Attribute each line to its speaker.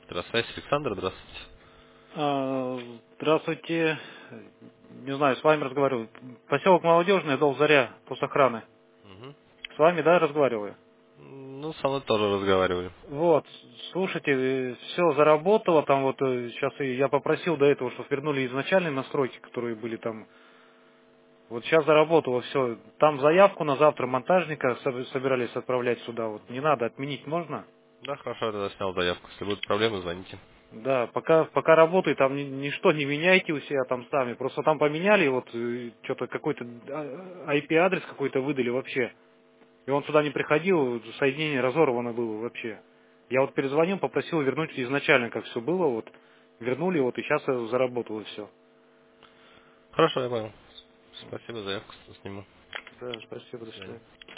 Speaker 1: Здравствуйте, Александр, здравствуйте.
Speaker 2: Здравствуйте. Не знаю, с вами разговариваю. Поселок Молодежный, Дол Заря, постохраны.
Speaker 1: Мгм.
Speaker 2: С вами, да, разговариваю?
Speaker 1: Ну, со мной тоже разговаривали.
Speaker 2: Вот, слушайте, все заработало, там вот сейчас я попросил до этого, чтобы вернули изначальные настройки, которые были там. Вот сейчас заработало все. Там заявку на завтра монтажника собирались отправлять сюда. Вот не надо, отменить можно?
Speaker 1: Да, хорошо, я тогда снял заявку. Если будут проблемы, звоните.
Speaker 2: Да, пока работает, там ничто не меняйте у себя там сами. Просто там поменяли, вот что-то какой-то IP-адрес какой-то выдали вообще. И он сюда не приходил, соединение разорвано было вообще. Я вот перезвонил, попросил вернуть изначально, как все было, вот. Вернули, вот, и сейчас заработало все.
Speaker 1: Хорошо, я понял. Спасибо, заявку сниму.
Speaker 2: Да, спасибо,
Speaker 1: До
Speaker 2: до
Speaker 1: свидания.
Speaker 2: свидания.